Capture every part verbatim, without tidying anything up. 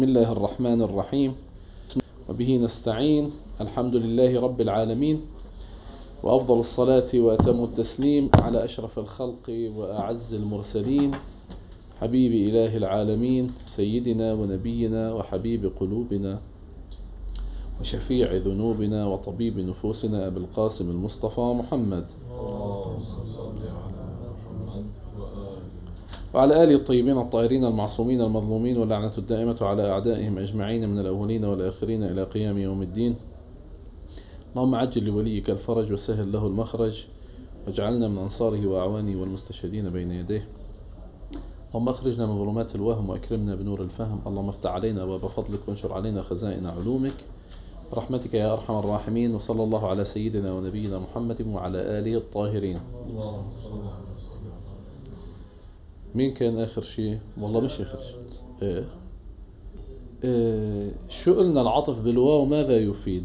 بسم الله الرحمن الرحيم وبه نستعين. الحمد لله رب العالمين، وأفضل الصلاة وأتم التسليم على أشرف الخلق وأعز المرسلين، حبيب إله العالمين سيدنا ونبينا وحبيب قلوبنا وشفيع ذنوبنا وطبيب نفوسنا أبي القاسم المصطفى محمد وعلى آله الطيبين الطاهرين المعصومين المظلومين، واللعنة الدائمة على أعدائهم أجمعين من الأولين والآخرين إلى قيام يوم الدين. اللهم عجل لوليك الفرج وسهل له المخرج، واجعلنا من أنصاره وأعوانه والمستشهدين بين يديه. اللهم أخرجنا من ظلمات الوهم وأكرمنا بنور الفهم. اللهم افتح علينا باب فضلك وانشر علينا خزائن علومك برحمتك يا أرحم الراحمين. وصلى الله على سيدنا ونبينا محمد وعلى آله الطاهرين. مين كان آخر شيء؟ والله مش آخر شيء. إيه؟ إيه شو قلنا؟ العطف بالواو ماذا يفيد؟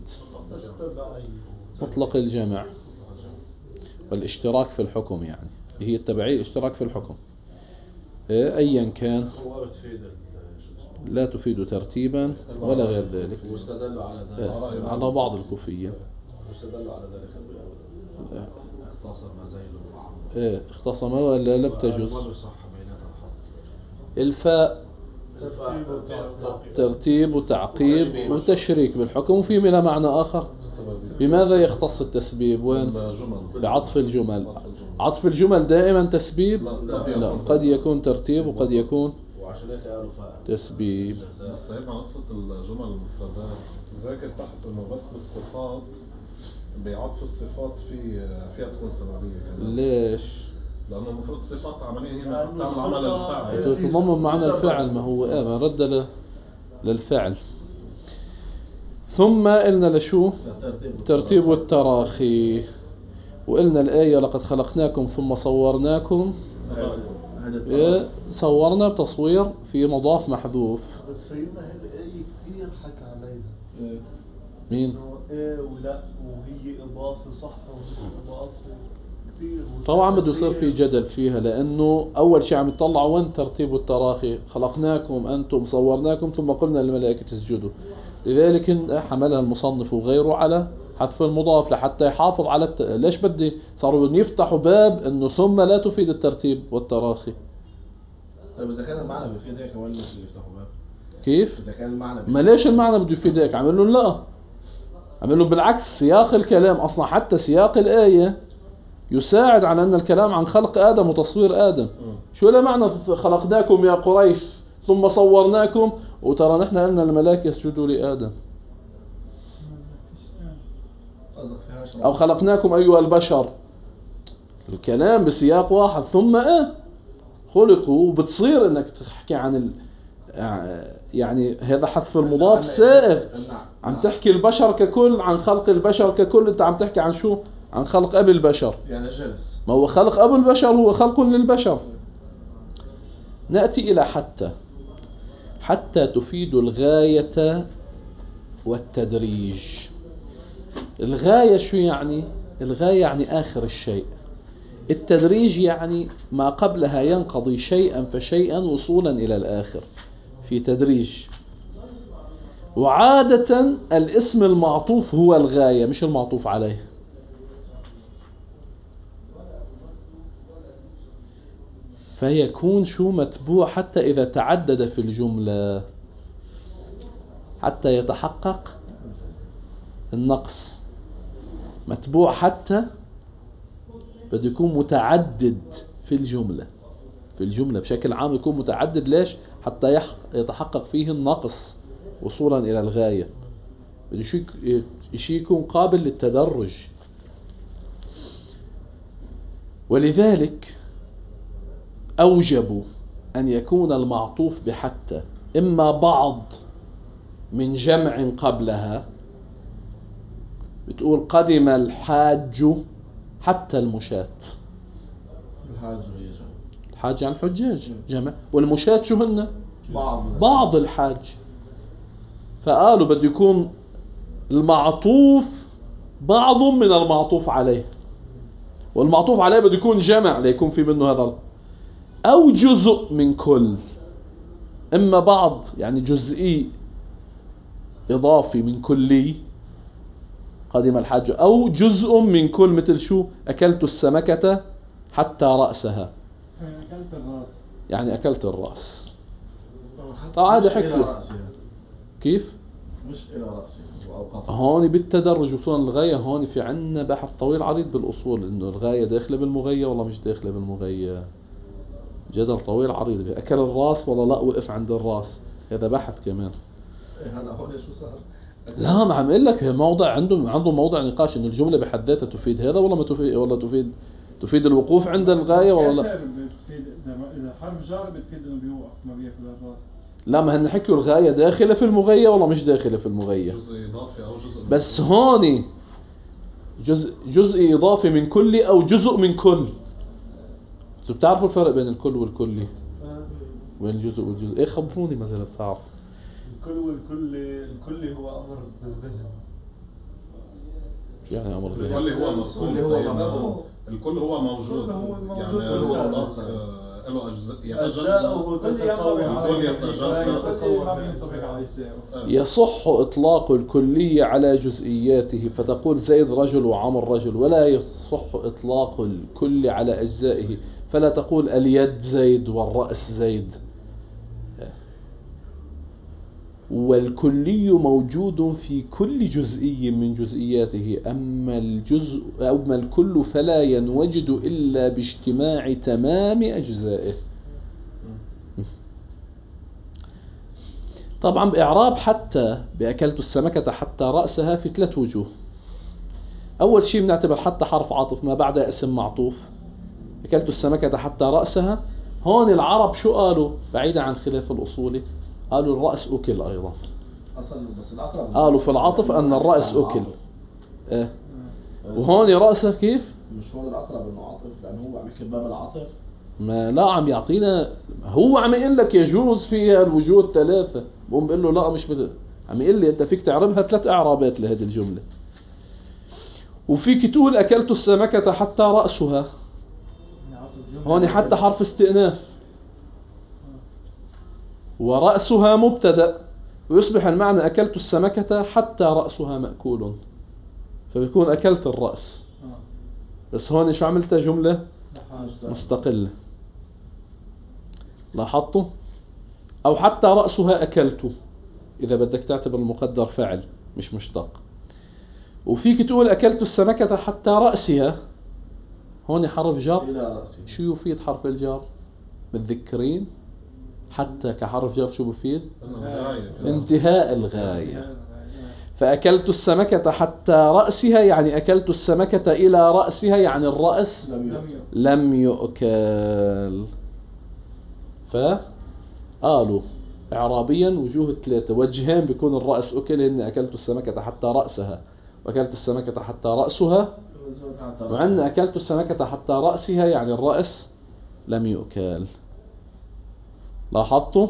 مطلق الجمع والاشتراك في الحكم، يعني هي التبعية اشتراك في الحكم. إيه أيا كان لا تفيد ترتيبا ولا غير ذلك. واستدلوا على ذلك إيه؟ على بعض الكوفية واستدلوا على ذلك اختصر ما زيد وعمرو. إيه اختصم ولا لا بتجوز. الفاء ترتيب وتعقيب وتشريك بالحكم، وفي منها معنى آخر. بماذا يختص التسبيب؟ وين؟ بعطف الجمل. عطف الجمل دائما تسبيب؟ لا، قد يكون ترتيب وقد يكون تسبيب. بس هنا قصة الجمل المفردات ذاكر تحت انه بس بالصفات، بعطف الصفات في فيها تكون سببية. ليش؟ لأنه المفروض الصفات عملية هنا تعمل عمل الفاعل. تضمن معنى الفعل، ما هو ايه ما رد له للفعل. ثم قلنا لشو؟ ترتيب والتراخي. وقلنا الآية لقد خلقناكم ثم صورناكم. إيه صورنا بتصوير في مضاف محذوف. بس سيدنا هالآية كثير حكى عليها. مين؟ ايه ولا وهي إضافة صح وهي إضافة كثير. طبعا بده يصير في جدل فيها، لأنه أول شيء عم يطلع وين ترتيب التراخي. خلقناكم أنتم صورناكم ثم قلنا للملائكة اسجدوا. لذلك حملها المصنف وغيره على حذف المضاف لحتى يحافظ على الت... ليش بدي صاروا يفتحوا باب انه ثم لا تفيد الترتيب والتراخي. طيب اذا كان المعنى بيفيد هيك كمان مش اللي يفتحوا باب كيف؟ اذا كان المعنى ما ليش المعنى بده يفيد هيك؟ عمل لهم لا، عمل لهم بالعكس. سياق الكلام اصلا حتى سياق الآية يساعد على ان الكلام عن خلق آدم وتصوير آدم. شو له معنى خلقناكم يا قريش ثم صورناكم وترى نحن قلنا الملائكة يسجدوا لآدم، أو خلقناكم أيها البشر. الكلام بسياق واحد. ثم إيه خلقوا، وبتصير إنك تحكي عن ال... يعني هذا حذف المضاف سائغ. عم تحكي البشر ككل، عن خلق البشر ككل. أنت عم تحكي عن شو؟ عن خلق أبي البشر. يعني جلس. ما هو خلق أبو البشر هو خلق للبشر. نأتي إلى حتى. حتى تفيد الغاية والتدريج. الغاية شو يعني؟ الغاية يعني آخر الشيء. التدريج يعني ما قبلها ينقضي شيئا فشيئا وصولا إلى الآخر في تدريج. وعادة الاسم المعطوف هو الغاية مش المعطوف عليه. فيكون شو متبوع حتى إذا تعدد في الجملة حتى يتحقق النقص. متبوع حتى بده يكون متعدد في الجملة. في الجملة بشكل عام يكون متعدد. ليش؟ حتى يتحقق فيه النقص وصولا إلى الغاية. بده شيء يكون قابل للتدرج. ولذلك أوجبوا أن يكون المعطوف بحتى إما بعض من جمع قبلها. بتقول قدم الحاج حتى المشاة. الحاج هي جمع. الحاج عن حجاج جمع، والمشاة شو هن؟ بعض بعض الحاج. فقالوا بده يكون المعطوف بعض من المعطوف عليه، والمعطوف عليه بده يكون جمع ليكون في منه هذا، أو جزء من كل. إما بعض يعني جزئي إضافي من كلي قدم الحاج، أو جزء من كل، مثل شو أكلت السمكة حتى رأسها، أكلت الراس يعني أكلت الرأس. حتى طبعا هذا مش إلى حكي رأسي يعني. كيف مش إلى رأسي أو قطع. هون بالتدرج وصولا الغاية. هون في عنا بحث طويل عريض بالأصول إنه الغاية داخلة بالمغية ولا مش داخلة بالمغية، جدل طويل عريض. أكل الراس ولا لا وقف عند الراس، هذا بحث كمان. إيه هلا هون شو صار؟ لا ما عم اقول لك موضع عنده عنده موضع نقاش انه الجمله بحد ذاتها تفيد هذا ولا ما تفيد، ولا تفيد تفيد الوقوف عند الغايه ولا لا. بتفيد إذا حرف جار بتفيد إنه بيوقف ما بياكل الراس. لا ما هن حكوا الغايه داخله في المغيه ولا مش داخله في المغيه، جزء اضافي او جزء من بس هون جزء جزء اضافي من كلي او جزء من كل. انتوا بتعرفوا الفرق بين الكل والكلي؟ وين الجزء والجزء؟ ايه خبروني مثلا بتعرف. الكل والكل، الكل هو أمر ذهن. شو يعني امر ذهني؟ الكل هو الكل هو مفهوم، الكل هو موجود، الكل هو يعني موجود. المطلق آه، له اجزاء يتجزأ، أجزاؤه تتطور الكل يتجزأ. الكل ما بينطبق على أجزاؤه. يصح إطلاق الكلية على جزئياته، فتقول زيد رجل وعمر رجل، ولا يصح إطلاق الكل على أجزائه، فلا تقول اليد زيد والرأس زيد. والكلي موجود في كل جزئي من جزئياته، أما الجزء أما الكل فلا ينوجد إلا باجتماع تمام أجزائه. طبعا بإعراب حتى بأكلت السمكة حتى رأسها في ثلاث وجوه. أول شيء بنعتبر حتى حرف عاطف ما بعدها اسم معطوف. أكلت السمكة حتى رأسها، هون العرب شو قالوا بعيدا عن خلاف الأصولي؟ قالوا الرأس أكل أيضا. أصلا بس الأقرب قالوا في العاطف أن الرأس أكل. إيه. وهون رأسه كيف؟ مش هون الأقرب إنه عاطف، لأن هو عم يحكي باب العاطف. ما لا عم يعطينا، هو عم يقول لك يجوز فيها الوجوه الثلاثة، بقوم بقول له لا مش بدي، عم يقول لي أنت فيك تعربها ثلاث إعرابات لهذه الجملة. وفيك تقول أكلت السمكة حتى رأسها، هون حتى حرف استئناف، ورأسها مبتدأ، ويصبح المعنى أكلت السمكة حتى رأسها مأكول، فبيكون أكلت الرأس. بس هون شو عملتها جملة مستقلة، لاحظتوا؟ أو حتى رأسها أكلت إذا بدك تعتبر المقدر فعل مش مشتق. وفيك تقول أكلت السمكة حتى رأسها، هون حرف جر. شو يفيد حرف الجر؟ متذكرين حتى كحرف جر شو بفيد؟ انتهاء الغاية. فأكلت السمكة حتى رأسها يعني أكلت السمكة إلى رأسها، يعني الرأس لم يؤكل. فقالوا إعرابيا وجوه ثلاثة، وجهين بيكون الرأس أكل، إن أكلت السمكة حتى رأسها وأكلت السمكة حتى رأسها، وعندنا أكلت السمكة حتى رأسها يعني الرأس لم يؤكل. لاحظتوا؟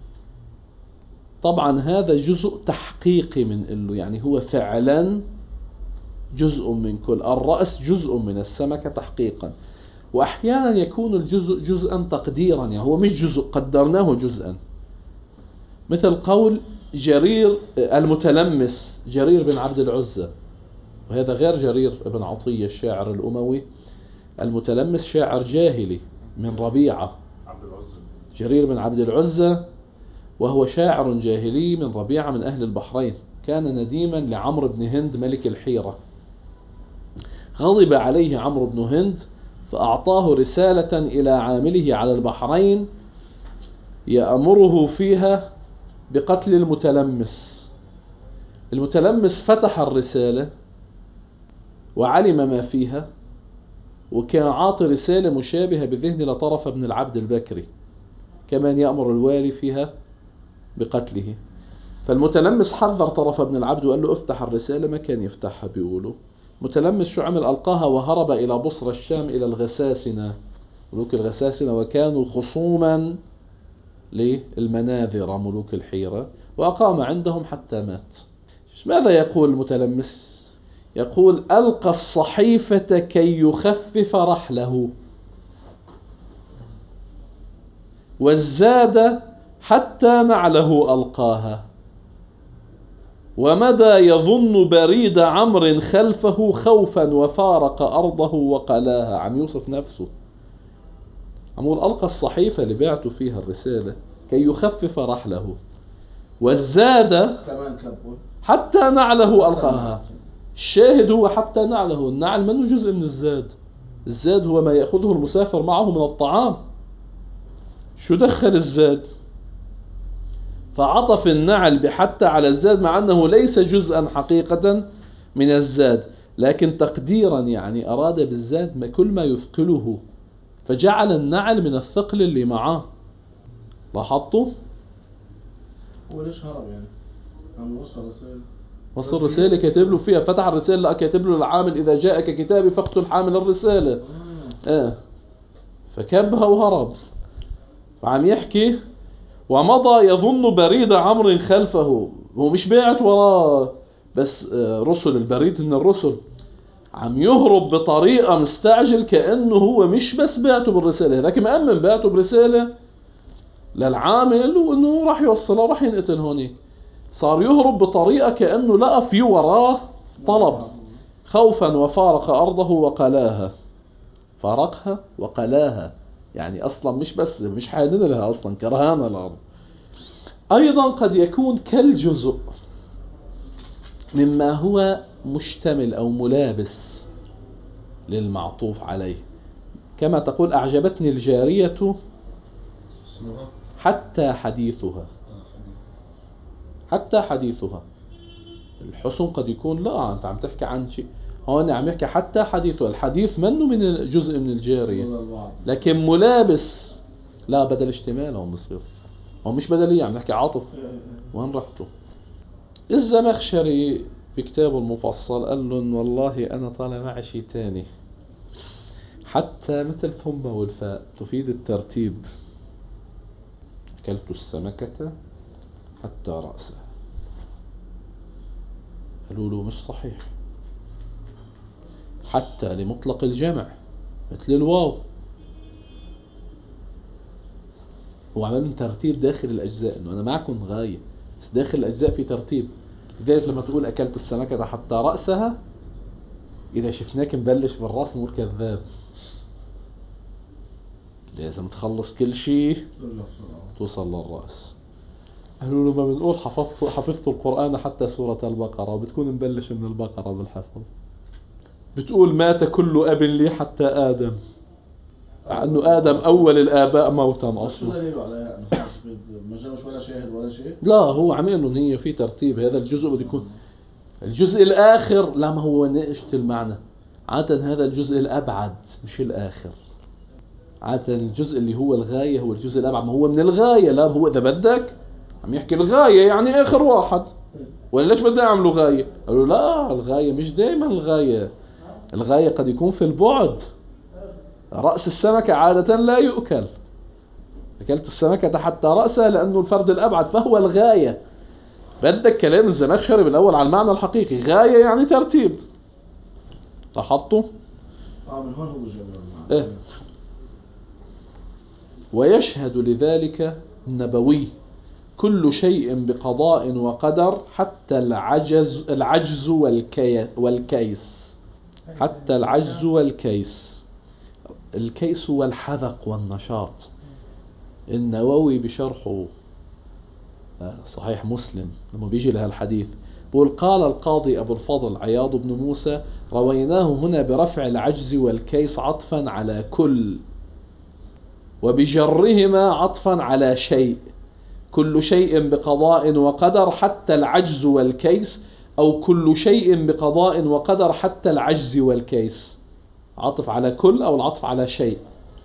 طبعا هذا جزء تحقيقي من له، يعني هو فعلا جزء من كل. الرأس جزء من السمكة تحقيقا، وأحيانا يكون الجزء جزءا تقديرا، يعني هو مش جزء قدرناه جزءا، مثل قول جرير المتلمس جرير بن عبد العزة، وهذا غير جرير بن عطية الشاعر الأموي. المتلمس شاعر جاهلي من ربيعة، جرير بن عبد العزة وهو شاعر جاهلي من ربيعة من أهل البحرين، كان نديما لعمرو بن هند ملك الحيرة. غضب عليه عمرو بن هند فأعطاه رسالة إلى عامله على البحرين يأمره فيها بقتل المتلمس. المتلمس فتح الرسالة وعلم ما فيها، وكان عاطي رسالة مشابهة بذهن لطرف بن العبد البكري كمان يأمر الوالي فيها بقتله. فالمتلمس حذر طرف بن العبد وقال له افتح الرسالة، ما كان يفتحها. بيقولوا متلمس شو عمل؟ ألقاها وهرب إلى بصرى الشام إلى الغساسنة، ملوك الغساسنة، وكانوا خصوما للمناذرة ملوك الحيرة، وأقام عندهم حتى مات. ماذا يقول المتلمس؟ يقول ألقى الصحيفة كي يخفف رحله، والزاد حتى نعله ألقاها، ومدى يظن بريد عمرو خلفه خوفا وفارق أرضه وقلاها. عم يوصف نفسه، عمور ألقى الصحيفة اللي بعته فيها الرسالة كي يخفف رحله، والزاد كمان كبه حتى نعله ألقاها. الشاهد هو حتى نعله، النعل منه جزء من الزاد. الزاد هو ما يأخذه المسافر معه من الطعام. شو دخل الزاد؟ فعطف النعل بحتى على الزاد مع أنه ليس جزءا حقيقة من الزاد، لكن تقديرا يعني أراد بالزاد ما كل ما يثقله، فجعل النعل من الثقل اللي معاه. لاحظتوا؟ هو ليش هرب يعني؟ عم يوصل رسائل، وصل رسالة كاتب له فيها، فتح الرسالة لا كاتب له العامل إذا جاءك كتابي فاقتل حامل الرسالة. آه. فكبها وهرب. فعم يحكي ومضى يظن بريد عمرو خلفه، هو مش باعت وراه بس رسل، البريد من الرسل، عم يهرب بطريقة مستعجل كأنه هو مش بس باعته بالرسالة، لكن مأمن باعته برسالة للعامل وأنه راح يوصله وراح ينقتل هونيك. صار يهرب بطريقة كأنه لقى في وراه طلب، خوفا وفارق أرضه وقلاها. فارقها وقلاها يعني أصلا مش بس مش حانين لها، أصلا كرهان الأرض. أيضا قد يكون كالجزء مما هو مشتمل أو ملابس للمعطوف عليه، كما تقول أعجبتني الجارية حتى حديثها. حتى حديثها الحسن قد يكون لا أنت عم تحكي عن شيء، هون عم يحكي حتى حديثها. الحديث منه من جزء من الجارية، لكن ملابس لا بدل اشتمال. هون بصير هو مش بدلية، عم نحكي عاطف. وين رحتوا؟ الزمخشري في كتابه المفصل قال لهم والله أنا طالع معي شيء تاني، حتى مثل ثم والفاء تفيد الترتيب. أكلت السمكة حتى رأسها. قالوا له مش صحيح، حتى لمطلق الجمع مثل الواو، وعملنا ترتيب داخل الأجزاء، إنه أنا معكم غاية بس داخل الأجزاء في ترتيب. لذلك لما تقول أكلت السمكة حتى رأسها، إذا شفناك نبلش بالرأس نقول كذاب، لازم تخلص كل شيء توصل للرأس. قالوا له ما بنقول حفظت حفظت القرآن حتى سورة البقرة، وبتكون نبلش من البقرة بالحفظ. بتقول مات كل أب لي حتى آدم، أنه آدم أول الآباء موتا أصلا. شو دليله على يعني ما جابش ولا شاهد ولا شيء؟ لا هو عم يقول إنه هي في ترتيب، هذا الجزء بده يكون الجزء الآخر. لا ما هو نقشت المعنى، عادة هذا الجزء الأبعد مش الآخر. عادة الجزء اللي هو الغاية هو الجزء الأبعد، ما هو من الغاية. لا هو إذا بدك عم يحكي الغاية يعني آخر واحد، ولا ليش بدي أعمله غاية؟ قالوا لا الغاية مش دائما الغاية، الغاية قد يكون في البعد. رأس السمكة عادة لا يؤكل، أكلت السمكة حتى رأسها لأنه الفرد الأبعد فهو الغاية. بدك كلام الزمخشري بالأول على المعنى الحقيقي، غاية يعني ترتيب. لاحظتوا؟ اه من هون هو جاب إيه. ويشهد لذلك النبوي كل شيء بقضاء وقدر حتى العجز العجز والكي والكيس. حتى العجز والكيس، الكيس هو الحذق والنشاط. النووي بشرحه صحيح مسلم لما بيجي لها الحديث بقول قال القاضي أبو الفضل عياض بن موسى رويناه هنا برفع العجز والكيس عطفا على كل، وبجرهما عطفا على شيء. كل شيء بقضاء وقدر حتى العجز والكيس، أو كل شيء بقضاء وقدر حتى العجز والكيس. عطف على كل أو العطف على شيء.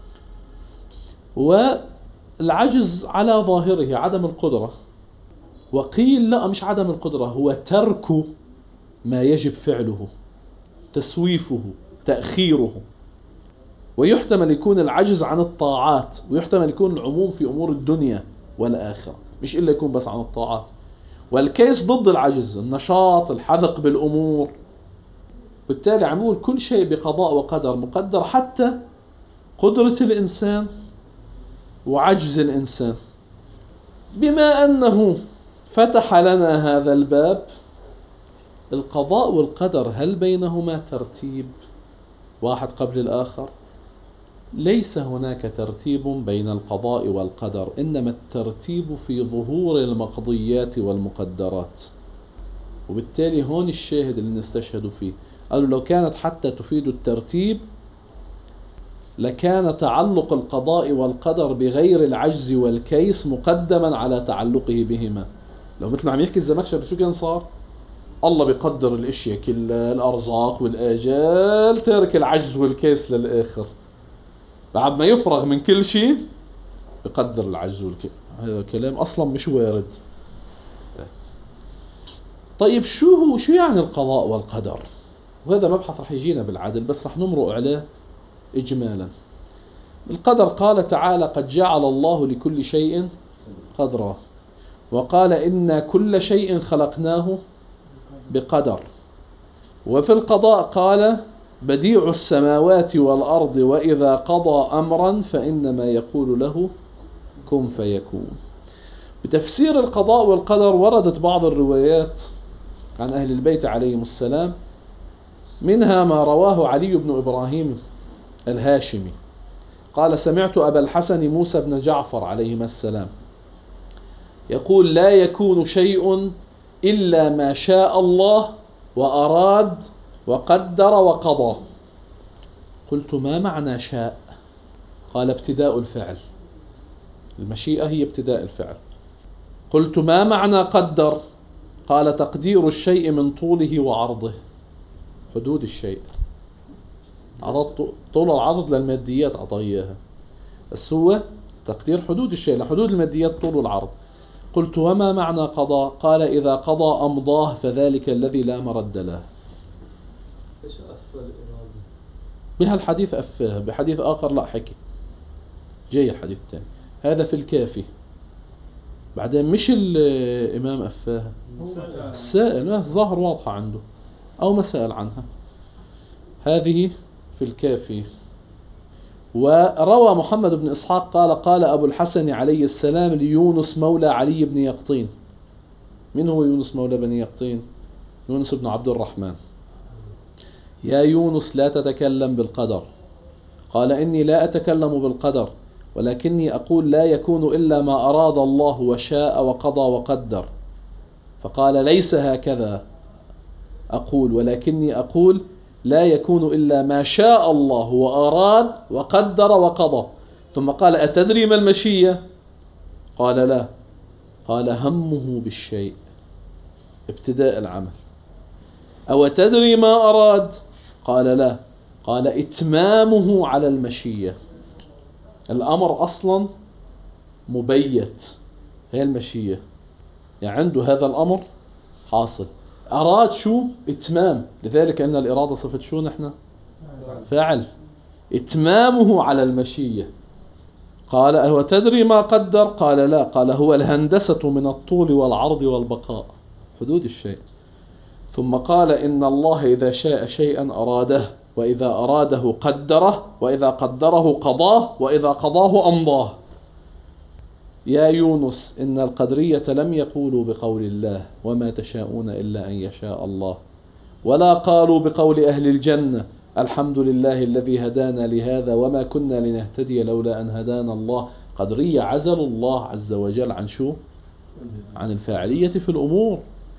والعجز على ظاهره عدم القدرة، وقيل لا مش عدم القدرة، هو ترك ما يجب فعله، تسويفه، تأخيره. ويحتمل يكون العجز عن الطاعات، ويحتمل يكون العموم في أمور الدنيا والآخرة، مش إلا يكون بس عن الطاعات. والكيس ضد العجز، النشاط، الحذق بالأمور. بالتالي عمول كل شيء بقضاء وقدر مقدر، حتى قدرة الإنسان وعجز الإنسان. بما أنه فتح لنا هذا الباب، القضاء والقدر هل بينهما ترتيب واحد قبل الآخر؟ ليس هناك ترتيب بين القضاء والقدر، إنما الترتيب في ظهور المقضيات والمقدرات. وبالتالي هون الشاهد اللي نستشهد فيه، قالوا لو كانت حتى تفيد الترتيب لكان تعلق القضاء والقدر بغير العجز والكيس مقدما على تعلقه بهما. لو مثل ما عم يحكي الزمخشري شو كان صار؟ الله بيقدر الاشياء كلها، الارزاق والاجال، ترك العجز والكيس للاخر، بعد ما يفرغ من كل شيء بقدر العجز والكيس. هذا كلام اصلا مش وارد. طيب شو هو شو يعني القضاء والقدر؟ وهذا مبحث رح يجينا بالعدل، بس رح نمرق عليه إجمالا. القدر قال تعالى قد جعل الله لكل شيء قدرا، وقال إن كل شيء خلقناه بقدر. وفي القضاء قال بديع السماوات والأرض وإذا قضى أمرا فإنما يقول له كن فيكون. بتفسير القضاء والقدر وردت بعض الروايات عن أهل البيت عليهم السلام، منها ما رواه علي بن إبراهيم الهاشمي قال سمعت أبا الحسن موسى بن جعفر عليهما السلام يقول لا يكون شيء إلا ما شاء الله وأراد وقدر وقضى. قلت ما معنى شاء؟ قال ابتداء الفعل، المشيئة هي ابتداء الفعل. قلت ما معنى قدر؟ قال تقدير الشيء من طوله وعرضه، حدود الشيء، عرض طول العرض للماديات أعطيها، بس هو تقدير حدود الشيء لحدود الماديات طول العرض. قلت وما معنى قضاء؟ قال إذا قضى أمضاه فذلك الذي لا مرد له. ايش أفضل الإرادة؟ بهالحديث أفاه، بحديث آخر لا حكي جاي الحديث الثاني، هذا في الكافي. بعدين مش الإمام أفاها، السائل الظاهر واضحة عنده أو ما سأل عنها، هذه في الكافي. وروى محمد بن إسحاق قال قال أبو الحسن عليه السلام ليونس مولى علي بن يقطين. من هو يونس مولى بن يقطين؟ يونس بن عبد الرحمن. يا يونس لا تتكلم بالقدر. قال إني لا أتكلم بالقدر ولكني أقول لا يكون إلا ما أراد الله وشاء وقضى وقدر. فقال ليس هكذا أقول، ولكني أقول لا يكون إلا ما شاء الله وأراد وقدر وقضى. ثم قال أتدري ما المشية؟ قال لا. قال همه بالشيء، ابتداء العمل. أو تدري ما أراد؟ قال لا. قال إتمامه على المشية. الأمر أصلا مبيت، هي المشية، يعني عنده هذا الأمر حاصل. أراد شو؟ إتمام. لذلك أن الإرادة صفة شو نحن؟ فعل. إتمامه على المشية. قال أهو تدري ما قدر؟ قال لا. قال هو الهندسة من الطول والعرض والبقاء، حدود الشيء. ثم قال إن الله إذا شاء شيئا أراده، وإذا أراده قدره، وإذا قدره قضاه، وإذا قضاه أمضاه. يا يونس إن القدرية لم يقولوا بقول الله وما تشاءون إلا أن يشاء الله، ولا قالوا بقول أهل الجنة الحمد لله الذي هدانا لهذا وما كنا لنهتدي لولا أن هدانا الله. قدرية عزلوا الله عز وجل عن شو؟ عن الفاعلية في الأمور.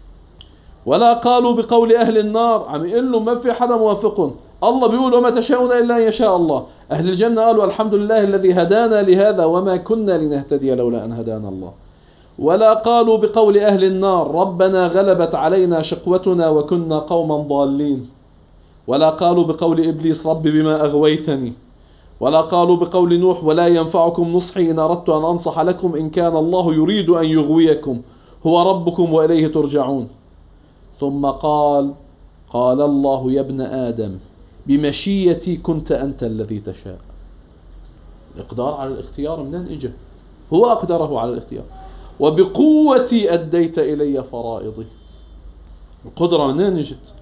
ولا قالوا بقول أهل النار، عم يقول له ما في حدا موافقهم، الله بيقول وما تشاءون إلا أن يشاء الله. أهل الجنة قالوا الحمد لله الذي هدانا لهذا وما كنا لنهتدي لولا أن هدانا الله. ولا قالوا بقول أهل النار ربنا غلبت علينا شقوتنا وكنا قوما ضالين. ولا قالوا بقول إبليس رب بما أغويتني. ولا قالوا بقول نوح ولا ينفعكم نصحي إن أردت أن أنصح لكم إن كان الله يريد أن يغويكم هو ربكم وإليه ترجعون. ثم قال قال الله يا ابن آدم بمشيتي كنت أنت الذي تشاء. الإقدار على الاختيار منين إجا؟ هو أقدره على الاختيار. وبقوتي أديت إلي فرائضي، القدرة منين إجت؟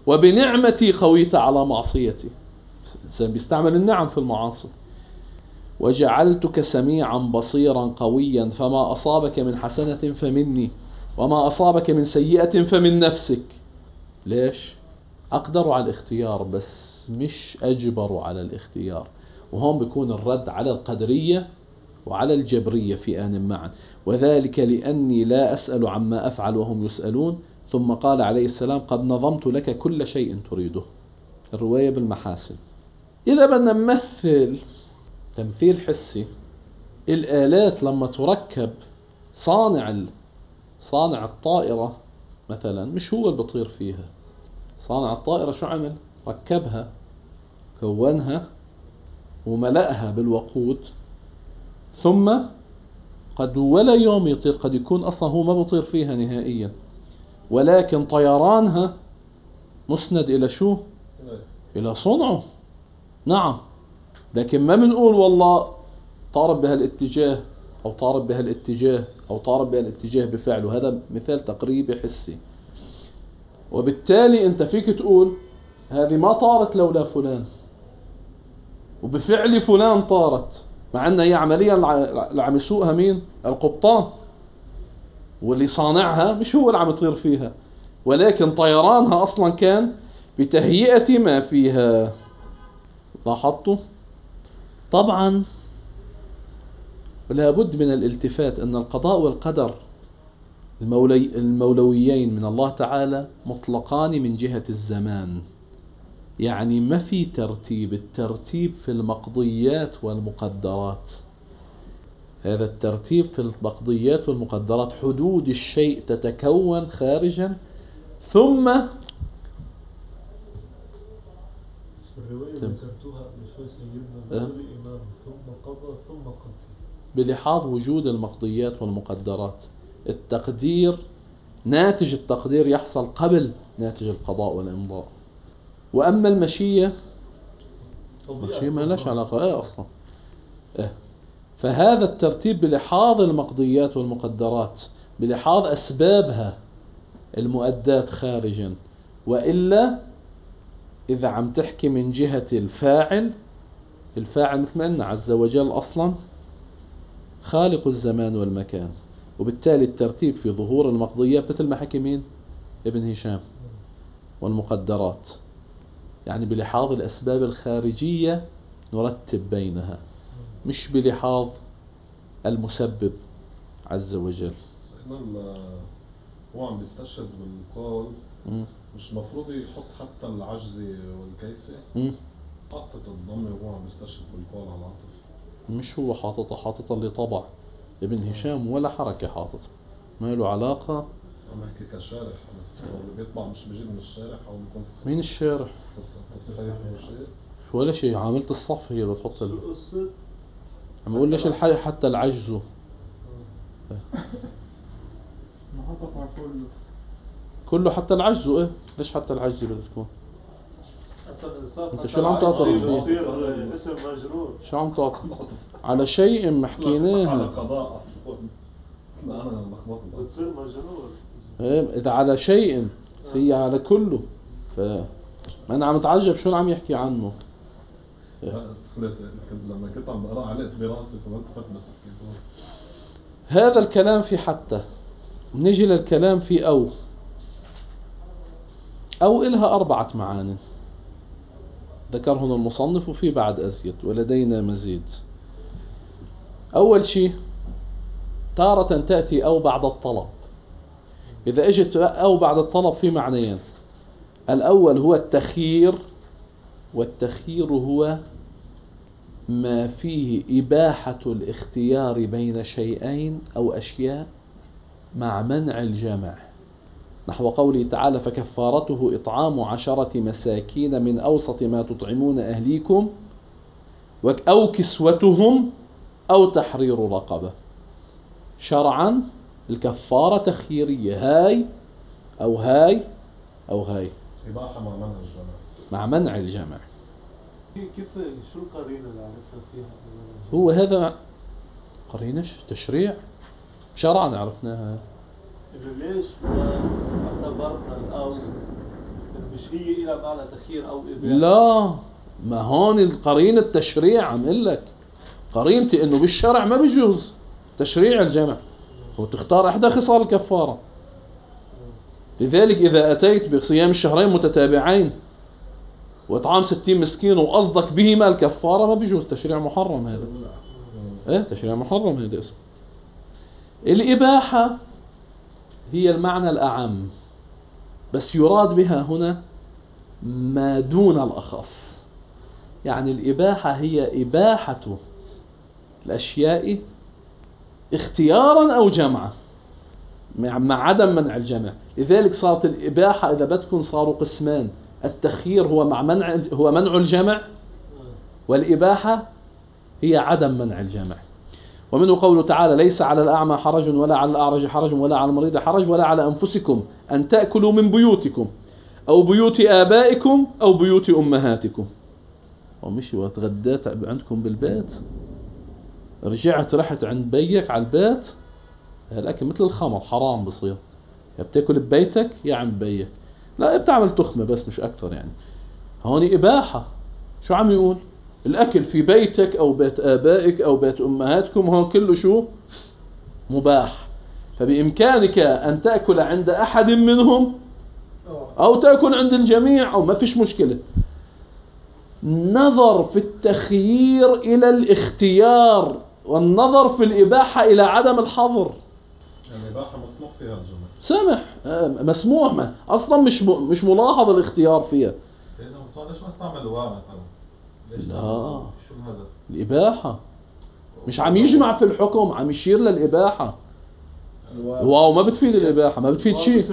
وبنعمتي قويت على معصيتي. الإنسان بيستعمل النعم في المعاصي. وجعلتك سميعا بصيرا قويا فما أصابك من حسنة فمني وما أصابك من سيئة فمن نفسك. ليش؟ أقدر على الاختيار بس مش أجبر على الاختيار. وهون بيكون الرد على القدرية وعلى الجبرية في آن معا. وذلك لأني لا أسأل عما أفعل وهم يسألون. ثم قال عليه السلام قد نظمت لك كل شيء تريده. الرواية بالمحاسن. إذا بدنا نمثل تمثيل حسي، الآلات لما تركب، صانع صانع الطائرة مثلا مش هو اللي بطير فيها. صانع الطائرة شو عمل؟ ركبها، كونها وملأها بالوقود، ثم قد ولا يوم يطير، قد يكون أصلا هو ما بطير فيها نهائيا، ولكن طيرانها مسند إلى شو؟ إلى صنعه. نعم، لكن ما بنقول والله طارت بهالاتجاه أو طارت بهالاتجاه أو طارت بهالاتجاه بفعله. هذا مثال تقريبي حسي. وبالتالي أنت فيك تقول هذه ما طارت لولا فلان، وبفعل فلان طارت، مع أن هي عمليا اللي عم يسوقها مين؟ القبطان، واللي صانعها مش هو اللي عم يطير فيها، ولكن طيرانها أصلا كان بتهيئة ما فيها. لاحظتوا؟ طبعا لابد من الالتفات أن القضاء والقدر المولي المولويين من الله تعالى مطلقان من جهة الزمان. يعني ما في ترتيب، الترتيب في المقضيات والمقدرات. هذا الترتيب في المقضيات والمقدرات، حدود الشيء تتكون خارجا ثم الرواية ذكرتوها قبل شوي سيدنا أه؟ الإمام ثم قضى ثم قضى بلحاظ وجود المقضيات والمقدرات. التقدير، ناتج التقدير يحصل قبل ناتج القضاء والإمضاء. وأما المشيئة المشيئة ما لهاش علاقة إيه أصلا إيه. فهذا الترتيب بلحاظ المقضيات والمقدرات، بلحاظ أسبابها المؤدات خارجا. وإلا إذا عم تحكي من جهة الفاعل، الفاعل مثل ما قلنا عز وجل أصلا خالق الزمان والمكان، وبالتالي الترتيب في ظهور المقضيات مثل ما حكي مين؟ ابن هشام. والمقدرات يعني بلحاظ الأسباب الخارجية نرتب بينها، مش بلحاظ المسبب عز وجل. احنا هو عم بيستشهد بالقول، م. مش مفروض يحط حتى العجز والكيسة؟ م. حطت الضم وهو عم بيستشهد بالقول على العاطف. مش هو حاططها، حاططها اللي طبع ابن هشام ولا حركة حاطط، ما له علاقة. عم بحكي كشارح، اللي بيطبع مش بيجيب من الشارح او بيكون مين الشارح؟ تصحيح شيء ولا شيء، عاملة الصف هي اللي تحط ال... عم يقول ليش الحي حتى العجز محطط على كله كله حتى العجز. ايه ليش حتى العجز بدها تكون؟ انت شو عم تعترض فيه؟ اسم مجرور. شو عم تعترض على شيء ما على حكيناه؟ قضاء. لا انا لخبطت. بتصير مجرور ايه اذا على شيء هي على كله. ف ما انا عم اتعجب شو عم يحكي عنه. لما كنت عم بقرا علقت براسي فقلت فك بس هذا الكلام في حتى. نجي للكلام في أو. أو إلها أربعة معاني ذكرهن المصنف وفي بعد أزيد ولدينا مزيد. أول شيء تارة تأتي أو بعد الطلب. إذا اجت أو بعد الطلب في معنيين. الأول هو التخيير، والتخيير هو ما فيه إباحة الاختيار بين شيئين أو أشياء مع منع الجمع، نحو قوله تعالى فكفارته إطعام عشرة مساكين من أوسط ما تطعمون أهليكم أو كسوتهم أو تحرير رقبة. شرعا الكفارة تخييرية، هاي أو هاي أو هاي، إباحة مع منع الجمع. مع منع الجمع. كيف شو القرينة اللي عرفنا فيها؟ هو هذا قرينش تشريع شرعا عرفناها. إنه ليش ما اعتبرنا الأو إنه مش هي إلى معنى تخيير أو إباحة؟ لا، ما هون القرينة التشريع عم قل لك، قرينتي انه بالشرع ما بيجوز تشريع الجمع، وتختار احدى خصال الكفارة. لذلك اذا اتيت بصيام الشهرين متتابعين واطعام ستين مسكين وقصدك بهما الكفارة ما بيجوز، تشريع محرم هذا. ايه تشريع محرم هذا اسمه. الاباحة هي المعنى الاعم، بس يراد بها هنا ما دون الأخص. يعني الإباحة هي إباحة الأشياء اختيارا أو جمعا مع عدم منع الجمع. لذلك صارت الإباحة إذا بدكم صاروا قسمان، التخيير هو مع منع هو منع الجمع، والإباحة هي عدم منع الجمع. ومنه قوله تعالى: ليس على الأعمى حرج ولا على الأعرج حرج ولا على المريض حرج ولا على أنفسكم أن تأكلوا من بيوتكم أو بيوت آبائكم أو بيوت أمهاتكم. ومشي وتغديت عندكم بالبيت، رجعت رحت عند بيك على البيت، الأكل مثل الخمر حرام بصير، يا بتاكل ببيتك يا عند بيك، لا بتعمل تخمة بس مش أكثر. يعني هون إباحة. شو عم يقول؟ الأكل في بيتك أو بيت آبائك أو بيت أمهاتكم هون كله شو؟ مباح. فبإمكانك أن تأكل عند أحد منهم أو تأكل عند الجميع أو ما فيش مشكلة. نظر في التخيير إلى الاختيار، والنظر في الإباحة إلى عدم الحظر. يعني الإباحة مسموح فيها الجمع، سمح مسموح، ما أصلا مش م... مش ملاحظ الاختيار فيها. ليش ما استعملوا واو مثلا؟ لا، شو الهدف؟ الإباحة مش عم يجمع في الحكم، عم يشير للإباحة. واو ما بتفيد الإباحة، ما بتفيد شيء.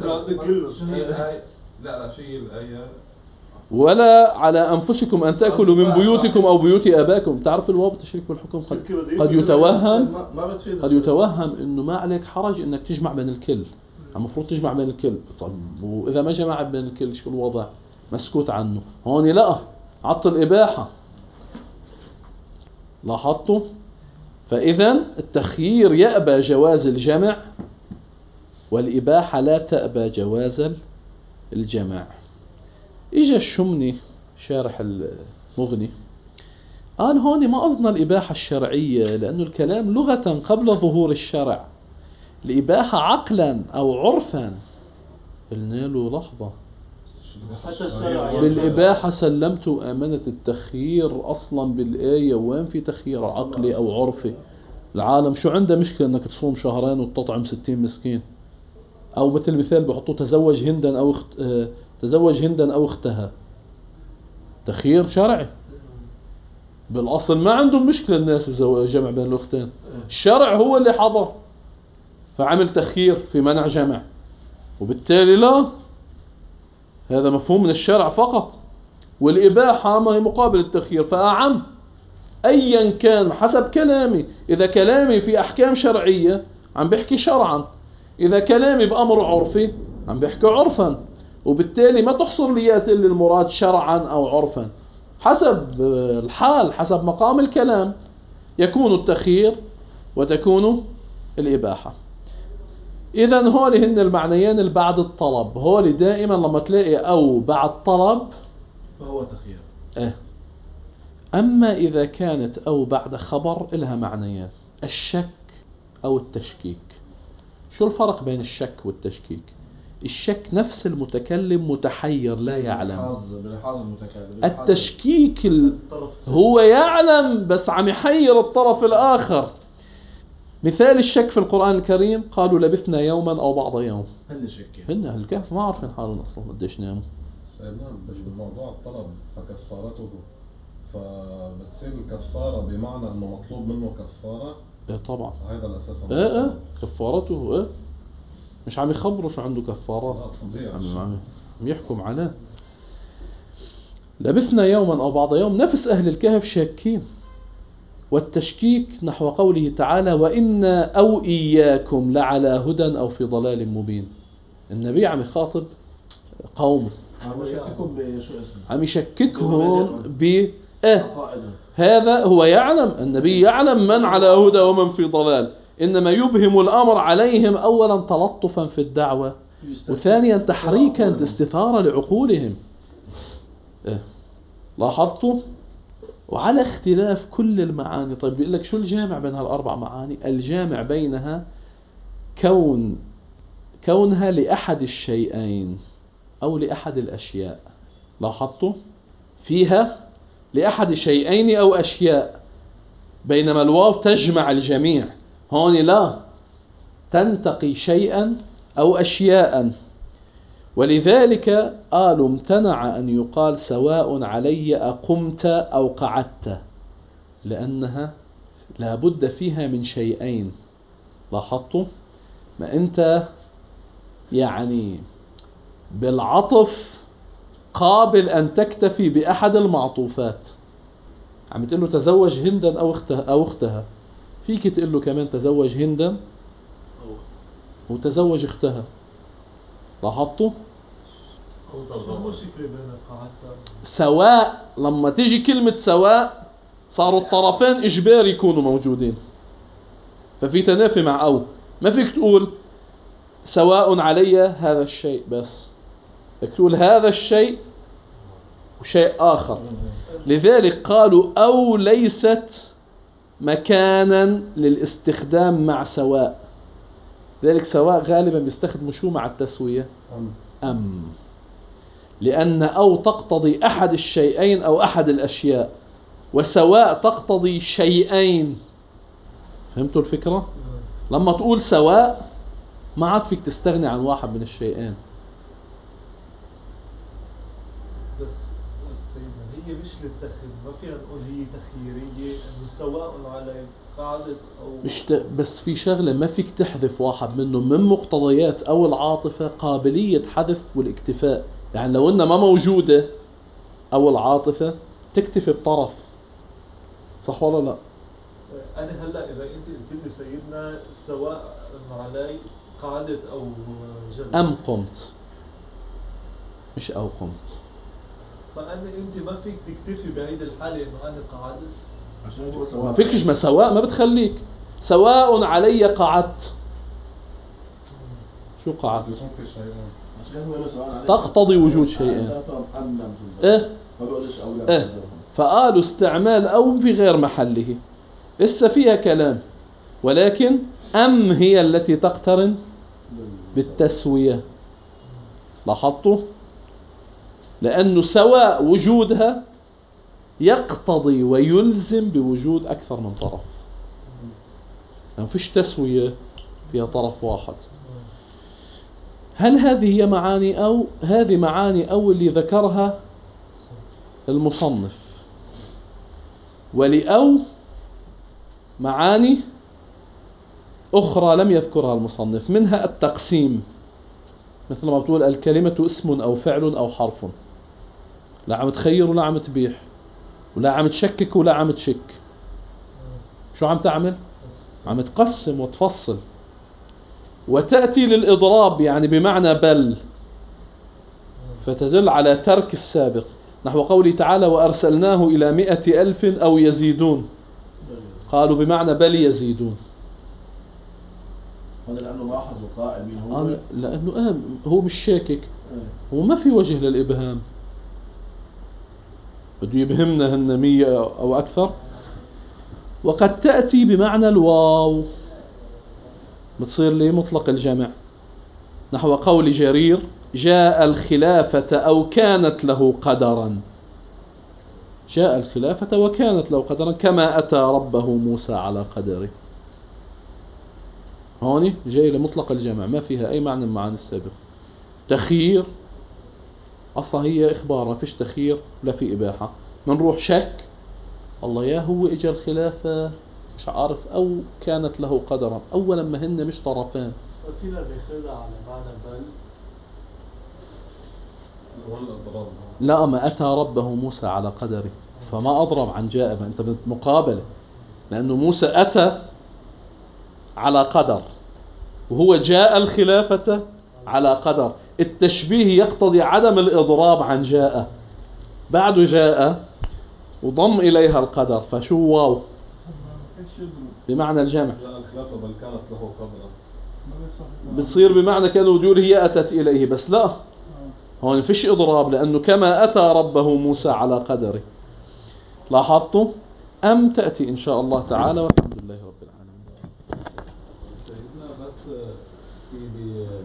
لا لا شيء الآية ولا على أنفسكم أن تأكلوا من بيوتكم أو بيوت آبائكم. تعرف الواو بالتشريك بالحكم قد, قد يتوهم قد يتوهم إنه ما عليك حرج إنك تجمع بين الكل، المفروض تجمع بين الكل. طيب وإذا ما جمع بين الكل شو الوضع؟ مسكوت عنه. هون لا، عط الإباحة. لاحظتوا؟ فإذا التخيير يأبى جواز الجمع، والإباحة لا تأبى جواز الجمع. إجا الشمني شارح المغني قال هون ما قصدنا الإباحة الشرعية، لأنه الكلام لغة قبل ظهور الشرع. الإباحة عقلا أو عرفا. قلنا له لحظة، بالإباحة سلمت أمانة التخيير أصلا بالآية، وين في تخيير عقلي أو عرفي؟ العالم شو عنده مشكلة أنك تصوم شهرين وتطعم ستين مسكين؟ أو مثل مثال بحطوا تزوج هندا أو اخت... اه... تزوج هندا أو اختها، تخيير شرعي. بالأصل ما عندهم مشكلة الناس بجمع بين الأختين، الشرع هو اللي حضر فعمل تخيير في منع جمع، وبالتالي لا، هذا مفهوم من الشرع فقط. والإباحة ما هي مقابل التخيير فأعم. أيا كان حسب كلامي، إذا كلامي في أحكام شرعية عم بحكي شرعا، إذا كلامي بأمر عرفي عم بحكي عرفا، وبالتالي ما تحصر ليات اللي المراد شرعا أو عرفا، حسب الحال حسب مقام الكلام يكون التخيير وتكون الإباحة. إذن هولي هن المعنيين اللي بعد الطلب. هولي دائما لما تلاقي أو بعد طلب فهو تخيير. إيه. أما إذا كانت أو بعد خبر إلها معنيين، الشك أو التشكيك. شو الفرق بين الشك والتشكيك؟ الشك نفس المتكلم متحير لا يعلم. التشكيك هو يعلم بس عم يحير الطرف الآخر. مثال الشك في القرآن الكريم قالوا لبثنا يوما أو بعض يوم. هن شكين، هن أهل الكهف ما عارفين حالهم أصلا قديش ناموا. سيدنا مش بالموضوع الطلب فكفارته، فبتصير الكفارة بمعنى أنه مطلوب منه كفارة. إيه طبعا. هذا الأساس. إيه إيه كفارته إيه، مش عم يخبروا شو عنده كفارات، عم عم يحكم عليه. لبثنا يوما أو بعض يوم، نفس أهل الكهف شاكين. والتشكيك نحو قوله تعالى: وإنا أو إياكم لعلى هدى أو في ضلال مبين. النبي عم يخاطب قومه، عم يشككهم ب إيه هذا هو يعلم، النبي يعلم من على هدى ومن في ضلال، إنما يبهم الأمر عليهم أولا تلطفا في الدعوة، وثانيا تحريكا استثارة لعقولهم. إيه. لاحظتوا؟ وعلى اختلاف كل المعاني. طيب بيقول لك شو الجامع بين هالأربع معاني؟ الجامع بينها كون كونها لأحد الشيئين أو لأحد الأشياء. لاحظتوا؟ فيها لأحد شيئين أو أشياء، بينما الواو تجمع الجميع. هون لا، تنتقي شيئا أو أشياء. ولذلك قالوا امتنع أن يقال سواء علي أقمت أو قعدت، لأنها لابد فيها من شيئين. لاحظتوا؟ ما أنت يعني بالعطف قابل أن تكتفي بأحد المعطوفات. عم تقول له تزوج هندا أو أختها أو أختها، فيك تقول له كمان تزوج هندا وتزوج أختها. لاحظتوا؟ سواء لما تيجي كلمة سواء صاروا الطرفين إجباري يكونوا موجودين، ففي تنافي مع أو. ما فيك تقول سواء علي هذا الشيء بس، فيك تقول هذا الشيء وشيء آخر. لذلك قالوا أو ليست مكانا للاستخدام مع سواء. لذلك سواء غالبا بيستخدموا شو مع التسوية؟ أم، لأن أو تقتضي أحد الشيئين أو أحد الأشياء، وسواء تقتضي شيئين. فهمتوا الفكرة؟ لما تقول سواء ما عاد فيك تستغني عن واحد من الشيئين. بس هي مش للتخيير، ما فينا نقول هي تخييرية انه سواء على قاعدة او مش ت... بس في شغلة ما فيك تحذف واحد منه. من مقتضيات او العاطفة قابلية حذف والاكتفاء. يعني لو انها ما موجودة او العاطفة تكتفي بطرف، صح ولا لا؟ انا هلا اذا انت قلت لي سيدنا سواء علي قاعدة او جلد ام قمت، مش او قمت. فأنا أنت ما فيك تكتفي بهيدي الحالة إنه أنا قعدت، عشان ما فيكش. ما سواء ما بتخليك سواء علي قعدت. شو قعدت؟ تقتضي وجود شيئين. إيه؟ إيه؟ فقالوا استعمال أو في غير محله لسه فيها كلام، ولكن أم هي التي تقترن بالتسوية. لاحظتوا؟ لأنه سواء وجودها يقتضي ويلزم بوجود أكثر من طرف. ما فيش تسوية فيها طرف واحد. هل هذه هي معاني أو؟ هذه معاني أو اللي ذكرها المصنف. ولأو معاني أخرى لم يذكرها المصنف، منها التقسيم، مثل ما بتقول الكلمة اسم أو فعل أو حرف. لا عم تخير ولا عم تبيح ولا عم تشكك ولا عم تشك. شو عم تعمل؟ عم تقسم وتفصل. وتأتي للإضراب يعني بمعنى بل، فتدل على ترك السابق، نحو قوله تعالى وأرسلناه إلى مئة ألف أو يزيدون. قالوا بمعنى بل يزيدون. هذا لأنه لاحظ وقائل مين هو؟ لأنه آه هو مش شاكك، هو ما في وجه للإبهام، بده يبهمنا هن مية أو أكثر. وقد تأتي بمعنى الواو، بتصير لي مطلق الجمع، نحو قول جرير جاء الخلافة أو كانت له قدرا. جاء الخلافة وكانت له قدرا كما أتى ربه موسى على قدره. هوني جاي لمطلق الجمع ما فيها أي معنى من معاني السابق. تخيير أصلا هي إخبار، ما فيش تخيير ولا في إباحة. منروح شك الله يا هو إجا الخلافة مش عارف أو كانت له قدرا. أولا ما هن مش طرفان. فينا بيخلها على معنى بل لا، ما أتى ربه موسى على قدره، فما أضرب عن جاء، ما أنت مقابلة، لأنه موسى أتى على قدر وهو جاء الخلافة على قدر. التشبيه يقتضي عدم الإضراب عن جاء، بعد جاء وضم إليها القدر، فشو واو بمعنى الجمع الخلافة بل كانت له قدرا، بتصير بمعنى كان ودول هي أتت إليه، بس لا هون فيش إضراب، لأنه كما أتى ربه موسى على قدره. لاحظتوا؟ أم تأتي إن شاء الله تعالى، والحمد لله رب العالمين. سيدنا بس في